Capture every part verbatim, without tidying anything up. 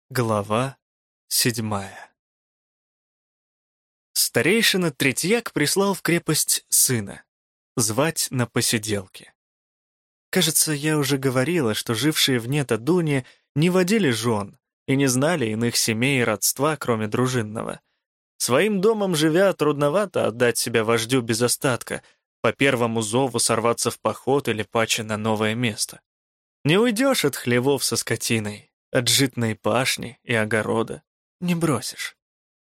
Глава седьмая. Старейшина Третьяк прислал в крепость сына, звать на посиделки. Кажется, я уже говорила, что жившие вне Тадуни не водили жен и не знали иных семей и родства, кроме дружинного. Своим домом живя, трудновато отдать себя вождю без остатка, по первому зову сорваться в поход или паче на новое место. Не уйдешь от хлевов со скотиной, от житной пашни и огорода не бросишь.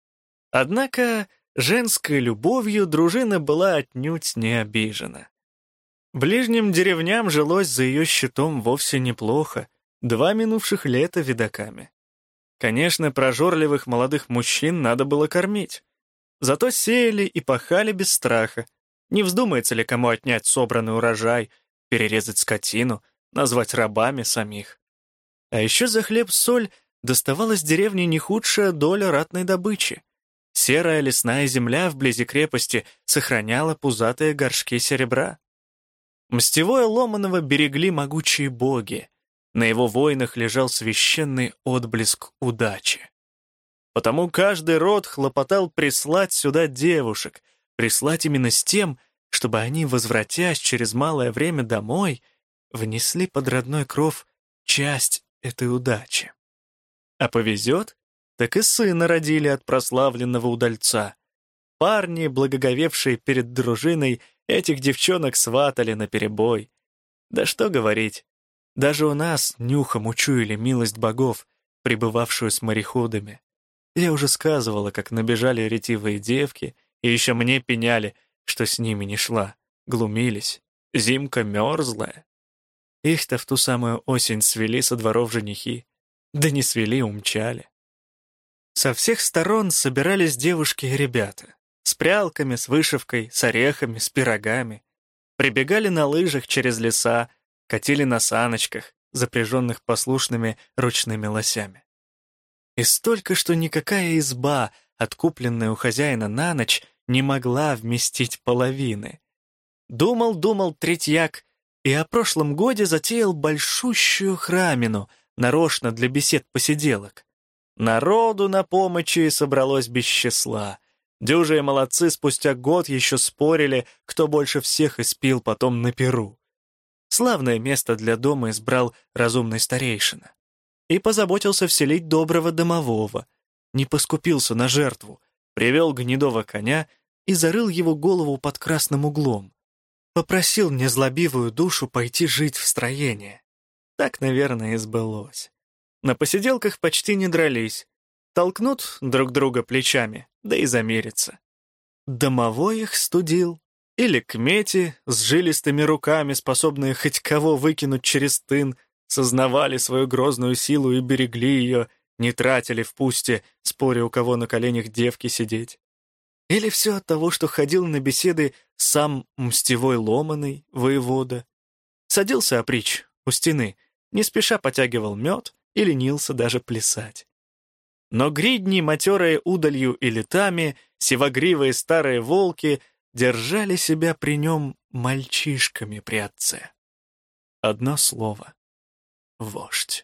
Однако женской любовью дружина была отнюдь не обижена. Ближним деревням жилось за ее щитом вовсе неплохо, два минувших лета видаками. Конечно, прожорливых молодых мужчин надо было кормить. Зато сеяли и пахали без страха. Не вздумается ли кому отнять собранный урожай, перерезать скотину, назвать рабами самих. А еще за хлеб-соль доставалась деревне не худшая доля ратной добычи. Серая лесная земля вблизи крепости сохраняла пузатые горшки серебра. Мстевое Ломаново берегли могучие боги. На его воинах лежал священный отблеск удачи. Потому каждый род хлопотал прислать сюда девушек, прислать именно с тем, чтобы они, возвратясь через малое время домой, внесли под родной кров часть этой удачи. А повезет, так и сына родили от прославленного удальца. Парни, благоговевшие перед дружиной, этих девчонок сватали наперебой. Да что говорить, даже у нас нюхом учуяли милость богов, пребывавшую с мореходами. Я уже сказывала, как набежали ретивые девки, и еще мне пеняли, что с ними не шла, глумились. Зимка мерзлая. Их-то в ту самую осень свели со дворов женихи. Да не свели, умчали. Со всех сторон собирались девушки и ребята. С прялками, с вышивкой, с орехами, с пирогами. Прибегали на лыжах через леса, катили на саночках, запряженных послушными ручными лосями. И столько, что никакая изба, откупленная у хозяина на ночь, не могла вместить половины. Думал-думал Третьяк, и о прошлом годе затеял большущую храмину, нарочно для бесед-посиделок. Народу на помощи собралось без числа. Дюжие молодцы спустя год еще спорили, кто больше всех испил потом на перу. Славное место для дома избрал разумный старейшина. И позаботился вселить доброго домового. Не поскупился на жертву, привел гнедого коня и зарыл его голову под красным углом. Попросил незлобивую душу пойти жить в строение. Так, наверное, и сбылось. На посиделках почти не дрались. Толкнут друг друга плечами, да и замерятся. Домовой их студил. Или кмети с жилистыми руками, способные хоть кого выкинуть через тын, сознавали свою грозную силу и берегли ее, не тратили в пусте, споря, у кого на коленях девки сидеть. Или все от того, что ходил на беседы сам мстевой Ломаный, воевода. Садился опричь у стены, не спеша потягивал мед и ленился даже плясать. Но гридни, матерые удалью и летами, сивогривые старые волки держали себя при нем мальчишками при отце. Одно слово — вождь.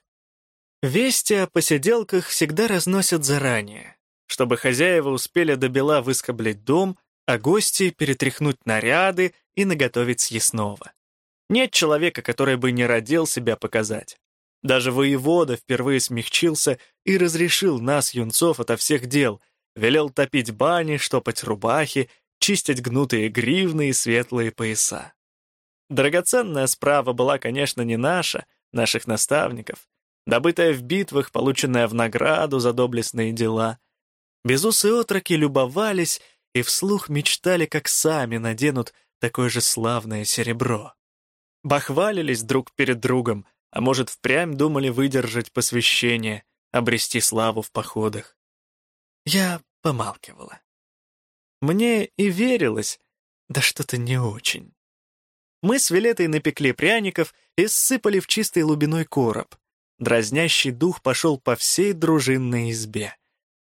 Вести о посиделках всегда разносят заранее, чтобы хозяева успели до бела выскоблить дом, а гости перетряхнуть наряды и наготовить съестного. Нет человека, который бы не родил себя показать. Даже воевода впервые смягчился и разрешил нас, юнцов, ото всех дел, велел топить бани, штопать рубахи, чистить гнутые гривны и светлые пояса. Драгоценная справа была, конечно, не наша, наших наставников, добытая в битвах, полученная в награду за доблестные дела. Безусые отроки любовались и вслух мечтали, как сами наденут такое же славное серебро. Бахвалились друг перед другом, а может, впрямь думали выдержать посвящение, обрести славу в походах. Я помалкивала. Мне и верилось, да что-то не очень. Мы с Вилетой напекли пряников и ссыпали в чистый лубиной короб. Дразнящий дух пошел по всей дружинной избе.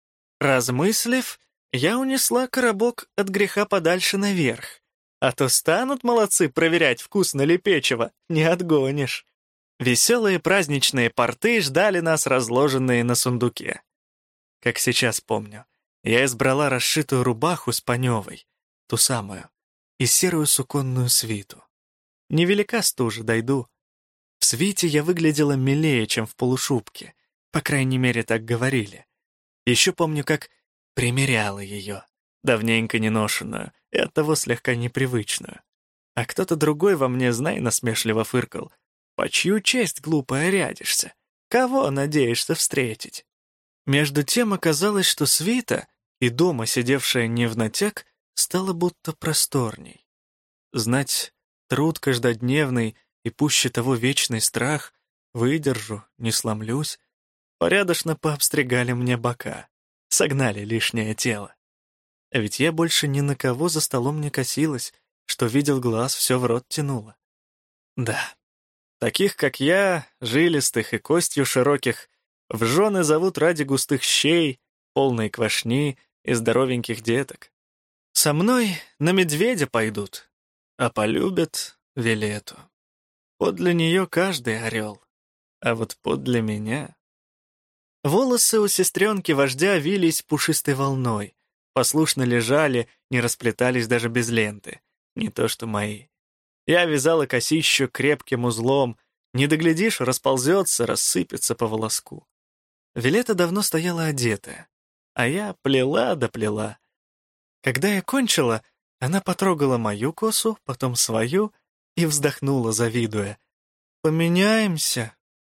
Размыслив, я унесла коробок от греха подальше наверх. А то станут молодцы проверять, вкусно ли печево, не отгонишь. Веселые праздничные порты ждали нас, разложенные на сундуке. Как сейчас помню, я избрала расшитую рубаху с паневой, ту самую, и серую суконную свиту. Невелика стужа, дойду. В свите я выглядела милее, чем в полушубке, по крайней мере, так говорили. Еще помню, как примеряла ее, давненько не ношенную, и оттого слегка непривычную. А кто-то другой во мне, знай, насмешливо фыркал. «По чью честь, глупая, рядишься? Кого надеешься встретить?» Между тем оказалось, что свита, и дома сидевшая невнатяк, стала будто просторней. Знать, труд каждодневный и пуще того вечный страх, выдержу, не сломлюсь, порядочно пообстригали мне бока, согнали лишнее тело. А ведь я больше ни на кого за столом не косилась, что видел глаз, все в рот тянуло. Да, таких, как я, жилистых и костью широких, в жены зовут ради густых щей, полной квашни и здоровеньких деток. Со мной на медведя пойдут, а полюбят Вилету. Подле нее каждый орел, а вот подле меня... Волосы у сестренки вождя вились пушистой волной, послушно лежали, не расплетались даже без ленты, не то что мои. Я вязала косищу крепким узлом, не доглядишь, расползется, рассыпется по волоску. Вилета давно стояла одетая, а я плела да плела. Когда я кончила, она потрогала мою косу, потом свою и вздохнула, завидуя. «Поменяемся?»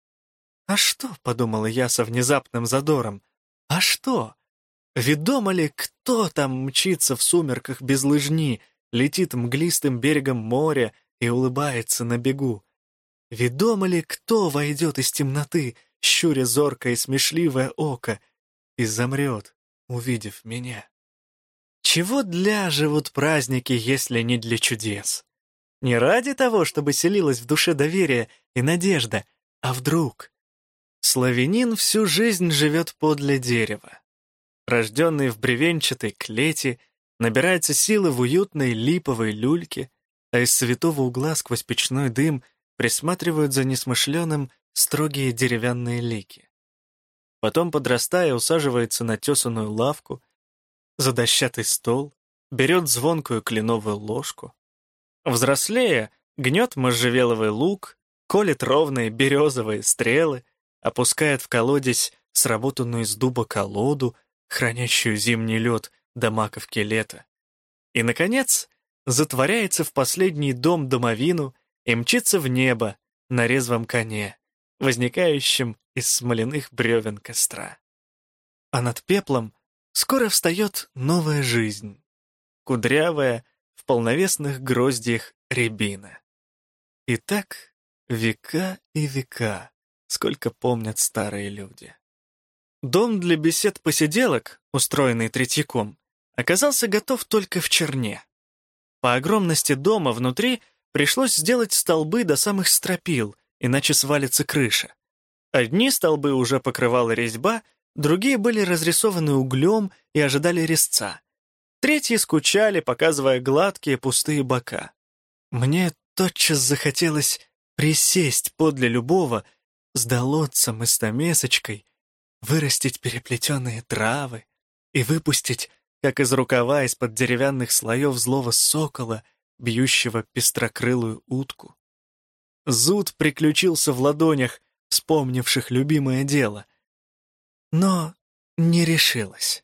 «А что?» — подумала я со внезапным задором. «А что? Ведомо ли, кто там мчится в сумерках без лыжни, летит мглистым берегом моря и улыбается на бегу? Ведомо ли, кто войдет из темноты, щуря зоркое и смешливое око, и замрет, увидев меня? Чего для живут праздники, если не для чудес? Не ради того, чтобы селилась в душе доверие и надежда, а вдруг? Славянин всю жизнь живет подле дерева. Рожденный в бревенчатой клети, набирается силы в уютной липовой люльке, а из святого угла сквозь печной дым присматривают за несмышленым строгие деревянные лики. Потом, подрастая, усаживается на тесаную лавку, за дощатый стол, берет звонкую кленовую ложку. Взрослея, гнет можжевеловый лук, колет ровные березовые стрелы, опускает в колодец сработанную из дуба колоду, хранящую зимний лед до маковки лета. И, наконец, затворяется в последний дом домовину и мчится в небо на резвом коне, возникающем из смоляных бревен костра. А над пеплом скоро встает новая жизнь, кудрявая в полновесных гроздьях рябина. И так века и века, сколько помнят старые люди. Дом для бесед-посиделок, устроенный Третьяком, оказался готов только в черне. По огромности дома внутри пришлось сделать столбы до самых стропил, иначе свалится крыша. Одни столбы уже покрывала резьба, другие были разрисованы углем и ожидали резца. Третьи скучали, показывая гладкие пустые бока. Мне тотчас захотелось присесть подле любого, с долотцем и стамесочкой, вырастить переплетенные травы и выпустить, как из рукава из-под деревянных слоев злого сокола, бьющего пестрокрылую утку. Зуд приключился в ладонях, вспомнивших любимое дело. Но не решилась.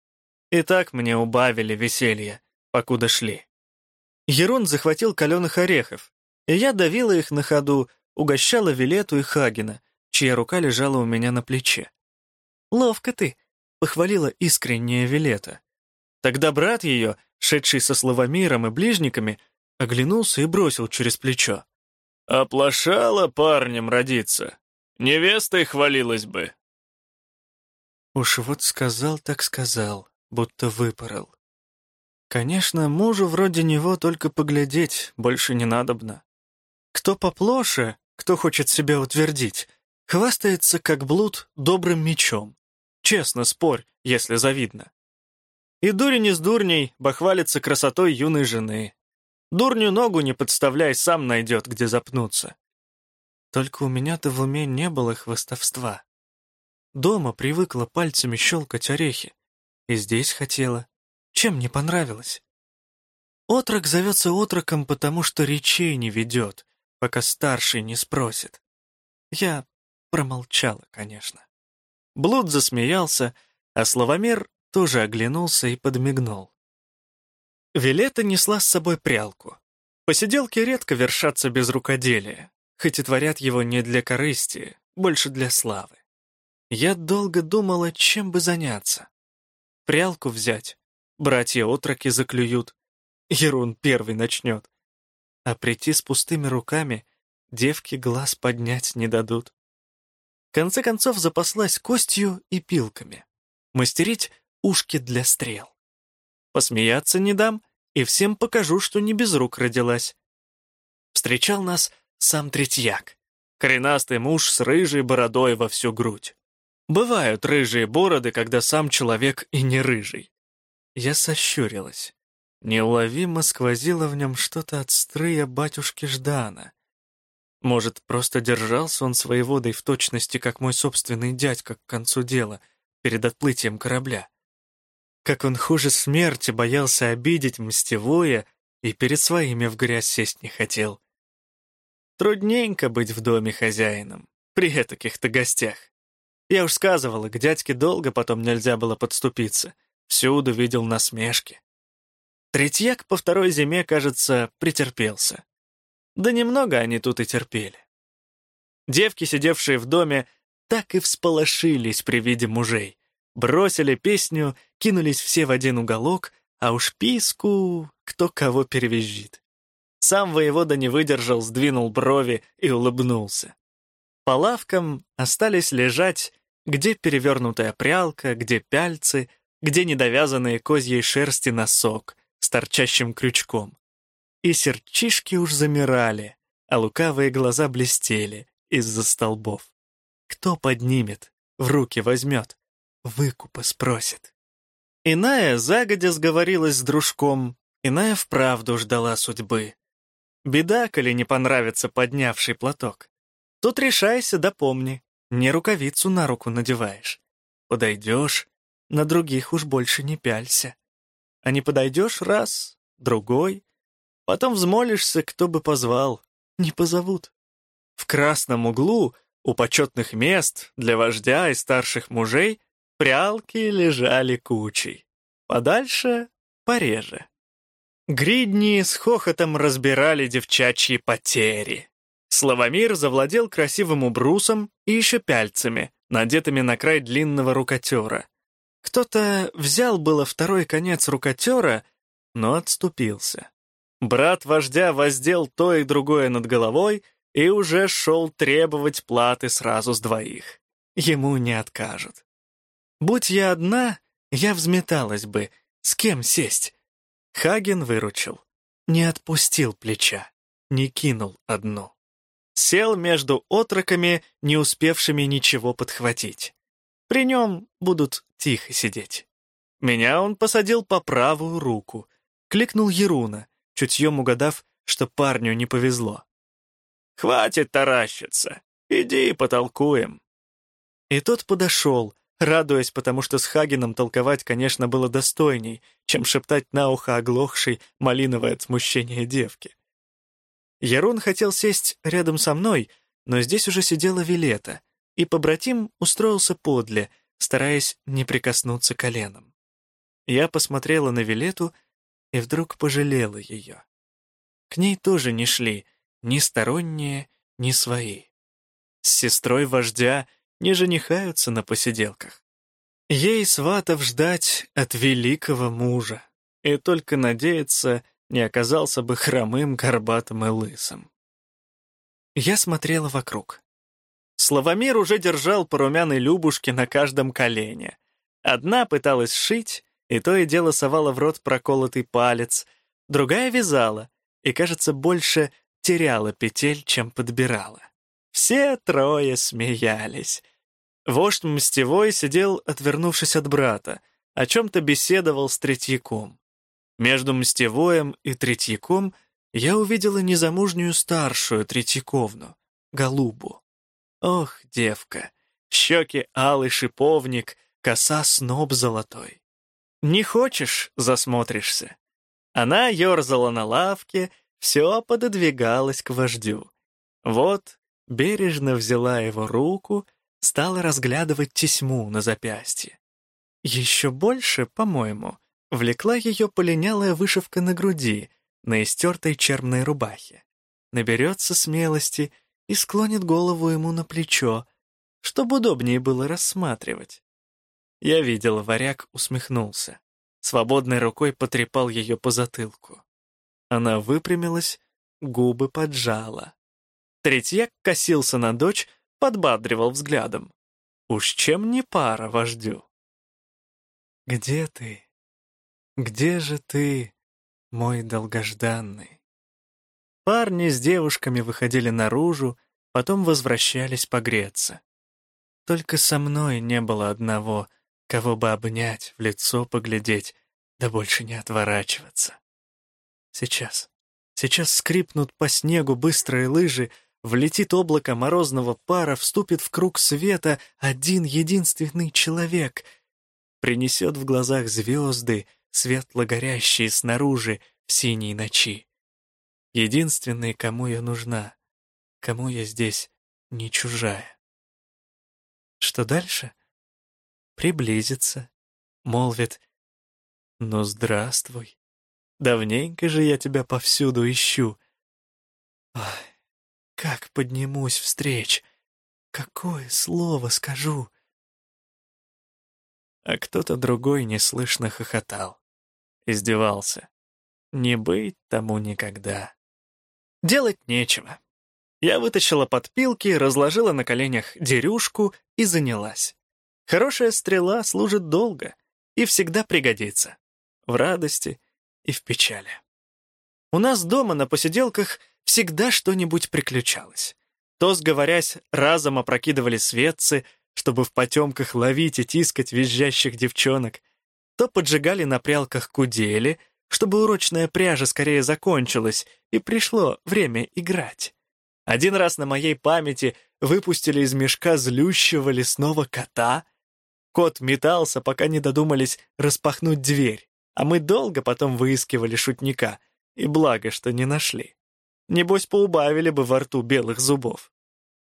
И так мне убавили веселье, покуда шли. Ерун захватил каленых орехов, и я давила их на ходу, угощала Вилету и Хагена, чья рука лежала у меня на плече. «Ловко ты», — похвалила искренняя Вилета. Тогда брат ее, шедший со Славомиром и ближниками, оглянулся и бросил через плечо. «Оплошала парнем родиться. Невестой хвалилась бы». Уж вот сказал так сказал, будто выпорол. Конечно, мужу вроде него только поглядеть больше не надобно. Кто поплоше, кто хочет себя утвердить, хвастается, как блуд, добрым мечом. Честно спорь, если завидно. И дурень из дурней бахвалится красотой юной жены. Дурню ногу не подставляй, сам найдет, где запнуться. Только у меня-то в уме не было хвастовства. Дома привыкла пальцами щелкать орехи. И здесь хотела. Чем не понравилось? Отрок зовется отроком, потому что речей не ведет, пока старший не спросит. Я промолчала, конечно. Блуд засмеялся, а Славомир тоже оглянулся и подмигнул. Вилета несла с собой прялку. Посиделки редко вершатся без рукоделия, хоть и творят его не для корысти, больше для славы. Я долго думала, чем бы заняться. Прялку взять, братья-отроки заклюют, Ерун первый начнет. А прийти с пустыми руками девки глаз поднять не дадут. В конце концов запаслась костью и пилками. Мастерить ушки для стрел. Посмеяться не дам и всем покажу, что не без рук родилась. Встречал нас сам Третьяк, коренастый муж с рыжей бородой во всю грудь. Бывают рыжие бороды, когда сам человек и не рыжий. Я сощурилась. Неуловимо сквозило в нем что-то от стрыя батюшки Ждана. Может, просто держался он с воеводой в точности, как мой собственный дядька к концу дела, перед отплытием корабля. Как он хуже смерти боялся обидеть мстевое и перед своими в грязь сесть не хотел. Трудненько быть в доме хозяином, при этаких-то гостях. Я уж сказывала, к дядьке долго потом нельзя было подступиться, всюду видел насмешки. Третьяк по второй зиме, кажется, претерпелся. Да немного они тут и терпели. Девки, сидевшие в доме, так и всполошились при виде мужей. Бросили песню, кинулись все в один уголок, а уж писку кто кого перевизжит. Сам воевода не выдержал, сдвинул брови и улыбнулся. По лавкам остались лежать, где перевернутая прялка, где пяльцы, где недовязанные козьей шерсти носок с торчащим крючком. И серчишки уж замирали, а лукавые глаза блестели из-за столбов. Кто поднимет, в руки возьмет, выкупа спросит. Иная загодя сговорилась с дружком, иная вправду ждала судьбы. Беда, коли не понравится поднявший платок. Тут решайся да помни, не рукавицу на руку надеваешь. Подойдешь, на других уж больше не пялься. А не подойдешь раз, другой, потом взмолишься, кто бы позвал, не позовут. В красном углу, у почетных мест, для вождя и старших мужей, прялки лежали кучей. Подальше — пореже. Гридни с хохотом разбирали девчачьи потери. Славомир завладел красивым убрусом и еще пяльцами, надетыми на край длинного рукотера. Кто-то взял было второй конец рукотера, но отступился. Брат вождя воздел то и другое над головой и уже шел требовать платы сразу с двоих. Ему не откажут. Будь я одна, я взметалась бы. С кем сесть? Хаген выручил. Не отпустил плеча, не кинул одну. Сел между отроками, не успевшими ничего подхватить. При нем будут тихо сидеть. Меня он посадил по правую руку. Кликнул Еруна, чутьем угадав, что парню не повезло. «Хватит таращиться, иди потолкуем». И тот подошел, радуясь, потому что с Хагеном толковать, конечно, было достойней, чем шептать на ухо оглохшей малиновое от смущения девки. Ерун хотел сесть рядом со мной, но здесь уже сидела Вилета, и побратим устроился подле, стараясь не прикоснуться коленом. Я посмотрела на Вилету и вдруг пожалела ее. К ней тоже не шли ни сторонние, ни свои. С сестрой вождя не женихаются на посиделках. Ей сватов ждать от великого мужа, и только надеяться, не оказался бы хромым, горбатым и лысым. Я смотрела вокруг. Славомир уже держал по румяной Любушке на каждом колене. Одна пыталась шить, и то и дело совала в рот проколотый палец, другая вязала, и, кажется, больше теряла петель, чем подбирала. Все трое смеялись. Вождь Мстевой сидел, отвернувшись от брата, о чем-то беседовал с Третьяком. Между Мстевоем и Третьяком я увидела незамужнюю старшую Третьяковну, голубу. Ох, девка, щеки алый шиповник, коса сноб золотой. Не хочешь — засмотришься. Она ерзала на лавке, все пододвигалась к вождю. Вот бережно взяла его руку, стала разглядывать тесьму на запястье. Еще больше, по-моему, влекла ее полинялая вышивка на груди, на истертой черной рубахе. Наберется смелости и склонит голову ему на плечо, чтобы удобнее было рассматривать. Я видел, варяг усмехнулся. Свободной рукой потрепал ее по затылку. Она выпрямилась, губы поджала. Третьяк косился на дочь, подбадривал взглядом. Уж чем не пара вождю. «Где ты? Где же ты, мой долгожданный?» Парни с девушками выходили наружу, потом возвращались погреться. Только со мной не было одного, кого бы обнять, в лицо поглядеть, да больше не отворачиваться. Сейчас, сейчас скрипнут по снегу быстрые лыжи, влетит облако морозного пара, вступит в круг света один единственный человек, принесет в глазах звезды, светло горящие снаружи в синей ночи. Единственный, кому я нужна, кому я здесь не чужая. Что дальше? Приблизится, молвит: «Ну, здравствуй, давненько же я тебя повсюду ищу». Ой, как поднимусь встреч, какое слово скажу. А кто-то другой неслышно хохотал, издевался. Не быть тому никогда. Делать нечего. Я вытащила подпилки, разложила на коленях дерюшку и занялась. Хорошая стрела служит долго и всегда пригодится. В радости и в печали. У нас дома на посиделках всегда что-нибудь приключалось. То, сговорясь, разом опрокидывали светцы, чтобы в потемках ловить и тискать визжащих девчонок, то поджигали на прялках кудели, чтобы урочная пряжа скорее закончилась и пришло время играть. Один раз на моей памяти выпустили из мешка злющего лесного кота. Кот метался, пока не додумались распахнуть дверь, а мы долго потом выискивали шутника, и благо, что не нашли. Небось, поубавили бы во рту белых зубов.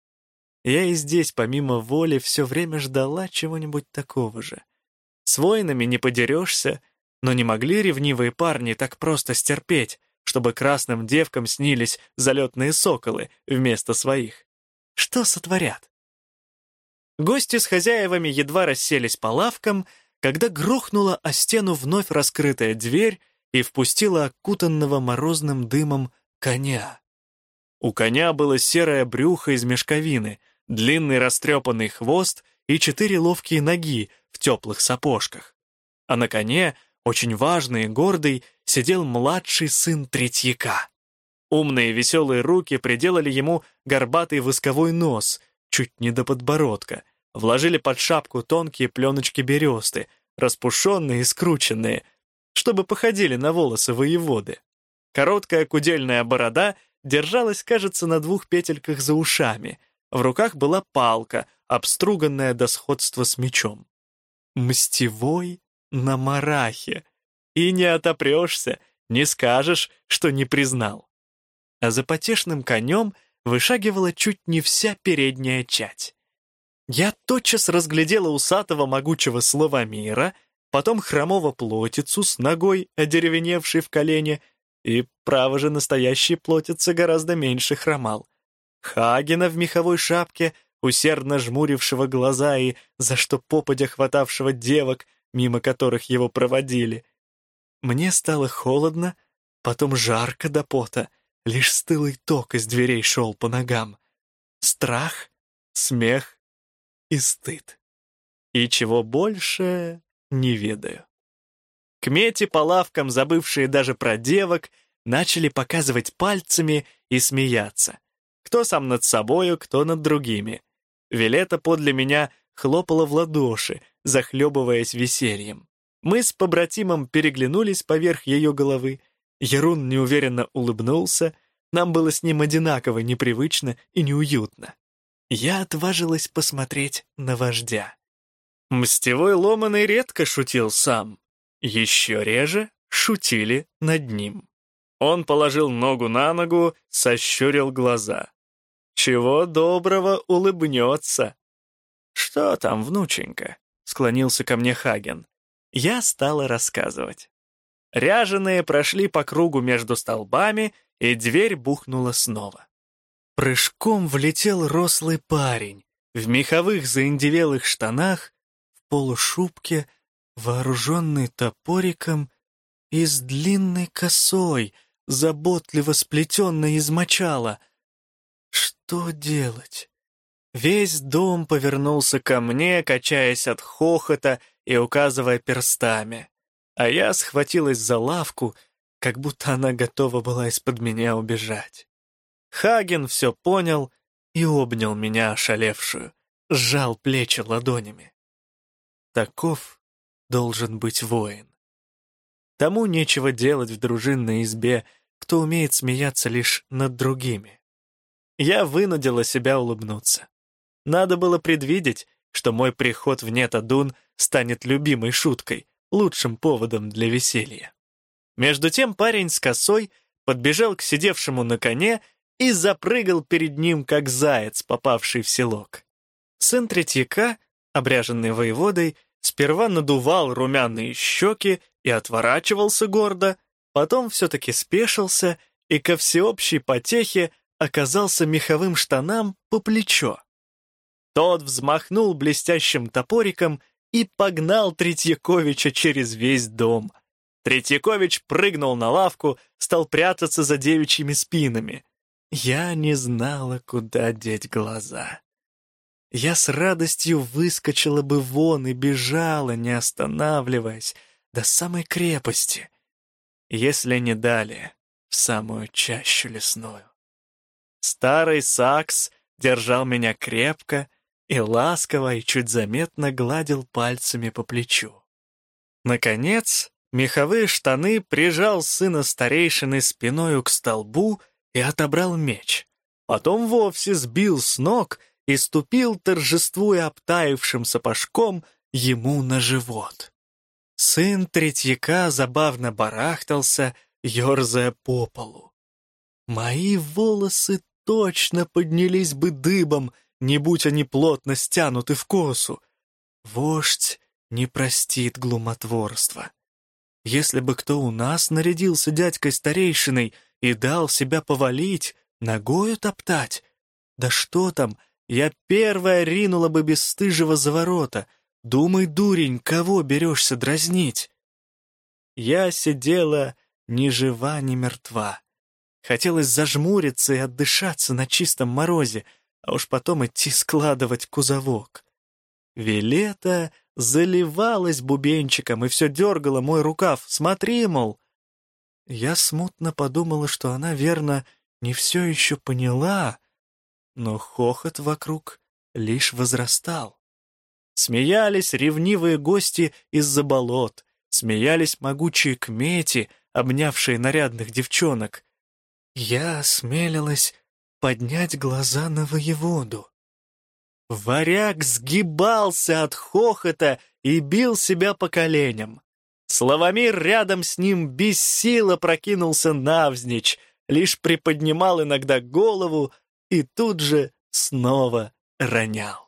Я и здесь, помимо воли, все время ждала чего-нибудь такого же. С воинами не подерешься, но не могли ревнивые парни так просто стерпеть, чтобы красным девкам снились залетные соколы вместо своих. Что сотворят? Гости с хозяевами едва расселись по лавкам, когда грохнула о стену вновь раскрытая дверь и впустила окутанного морозным дымом коня. У коня было серое брюхо из мешковины, длинный растрепанный хвост и четыре ловкие ноги в теплых сапожках. А на коне, очень важный и гордый, сидел младший сын Третьяка. Умные веселые руки приделали ему горбатый восковой нос, чуть не до подбородка, вложили под шапку тонкие пленочки бересты, распушенные и скрученные, чтобы походили на волосы воеводы. Короткая кудельная борода держалась, кажется, на двух петельках за ушами. В руках была палка, обструганная до сходства с мечом. Мстевой на марахе. И не отопрешься, не скажешь, что не признал. А за потешным конем вышагивала чуть не вся передняя чадь. Я тотчас разглядела усатого могучего Славомира, потом хромого плотицу с ногой, одеревеневшей в колене, и, право же, настоящий плотица гораздо меньше хромал. Хагена в меховой шапке, усердно жмурившего глаза и за что попадя хватавшего девок, мимо которых его проводили. Мне стало холодно, потом жарко до пота, лишь стылый ток из дверей шел по ногам. Страх, смех и стыд. И чего больше не ведаю. Кмети по лавкам, забывшие даже про девок, начали показывать пальцами и смеяться. Кто сам над собою, кто над другими. Вилета подле меня хлопала в ладоши, захлебываясь весельем. Мы с побратимом переглянулись поверх ее головы. Ярун неуверенно улыбнулся, Нам было с ним одинаково непривычно и неуютно. Я отважилась посмотреть на вождя. Мстевой Ломаный редко шутил сам. Еще реже шутили над ним. Он положил ногу на ногу, сощурил глаза. Чего доброго улыбнется. «Что там, внученька?» — склонился ко мне Хаген. Я стала рассказывать. Ряженые прошли по кругу между столбами, и дверь бухнула снова. Прыжком влетел рослый парень в меховых заиндевелых штанах, в полушубке, вооруженный топориком и с длинной косой, заботливо сплетенной из мочала. Что делать? Весь дом повернулся ко мне, качаясь от хохота и указывая перстами, а я схватилась за лавку, как будто она готова была из-под меня убежать. Хаген все понял и обнял меня ошалевшую, сжал плечи ладонями. Таков должен быть воин. Тому нечего делать в дружинной избе, кто умеет смеяться лишь над другими. Я вынудила себя улыбнуться. Надо было предвидеть, что мой приход в Нетадун станет любимой шуткой, лучшим поводом для веселья. Между тем парень с косой подбежал к сидевшему на коне и запрыгал перед ним, как заяц, попавший в селок. Сын Третьяка, обряженный воеводой, сперва надувал румяные щеки и отворачивался гордо, потом все-таки спешился и ко всеобщей потехе оказался меховым штанам по плечо. Тот взмахнул блестящим топориком и погнал Третьяковича через весь дом. Третьякович прыгнул на лавку, стал прятаться за девичьими спинами. Я не знала, куда деть глаза. Я с радостью выскочила бы вон и бежала, не останавливаясь, до самой крепости, если не далее, в самую чащу лесную. Старый Сакс держал меня крепко и ласково и чуть заметно гладил пальцами по плечу. Наконец, меховые штаны прижал сына старейшины спиною к столбу и отобрал меч. Потом вовсе сбил с ног и ступил, торжествуя обтаившим сапожком, ему на живот. Сын Третьяка забавно барахтался, ерзая по полу. Мои волосы точно поднялись бы дыбом, не будь они плотно стянуты в косу. Вождь не простит глумотворства. Если бы кто у нас нарядился дядькой-старейшиной и дал себя повалить, ногою топтать, да что там, я первая ринула бы бесстыжего за ворота. Думай, дурень, кого берешься дразнить? Я сидела ни жива, ни мертва. Хотелось зажмуриться и отдышаться на чистом морозе, а уж потом идти складывать кузовок. Вилета заливалась бубенчиком и все дергала мой рукав. Смотри, мол. Я смутно подумала, что она, верно, не все еще поняла, но хохот вокруг лишь возрастал. Смеялись ревнивые гости из-за болот, смеялись могучие кмети, обнявшие нарядных девчонок. Я осмелилась поднять глаза на воеводу. Варяг сгибался от хохота и бил себя по коленям. Славомир рядом с ним без силы прокинулся навзничь, лишь приподнимал иногда голову и тут же снова ронял.